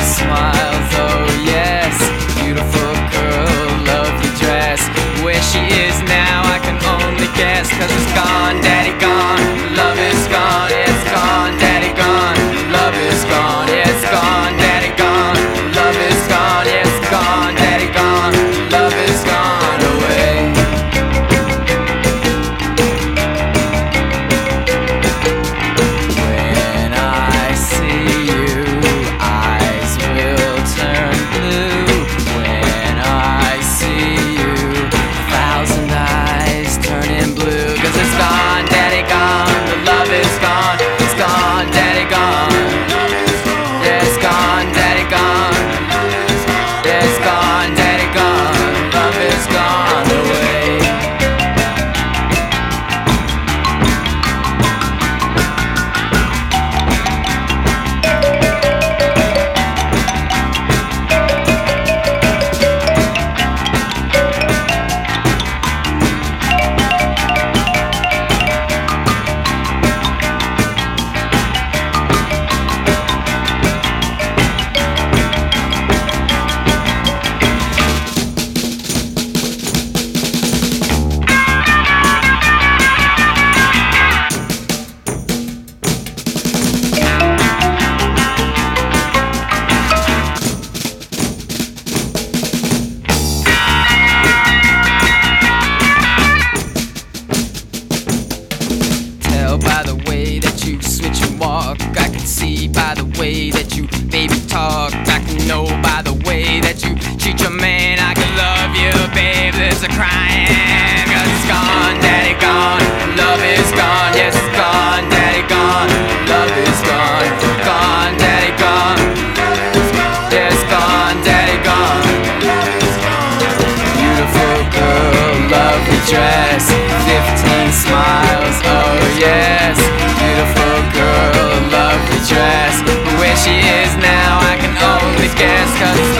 smiles, oh yes. Beautiful girl, lovely dress. Where she is now I can only guess, 'cause it's gone, daddy gone. Love is gone, yeah, it's gone, daddy gone. Love is gone, yeah, it's gone, daddy gone. Love is gone, yeah, it's gone, daddy gone. Love is gone away. When I see you, eyes will turn blue. When I see you, 1,000 eyes turning blue. 'Cause it's gone, daddy gone. The love is gone. It's gone, daddy gone. Yeah, it's gone, daddy gone. Yeah, it's gone, daddy gone. Love is gone away. By the way that you switch and walk, I can see by the way that you baby talk. I can know by the way that you treat your man. I can love you, babe, there's a crying. 'Cause it's gone, daddy gone. Love is gone, yes, it's gone, daddy gone. Love is gone, gone, daddy gone. Yeah, it's gone, daddy gone. Beautiful girl, lovely dress, 15 smiles, oh yes. Beautiful girl, lovely dress. But where she is now I can only guess, 'cause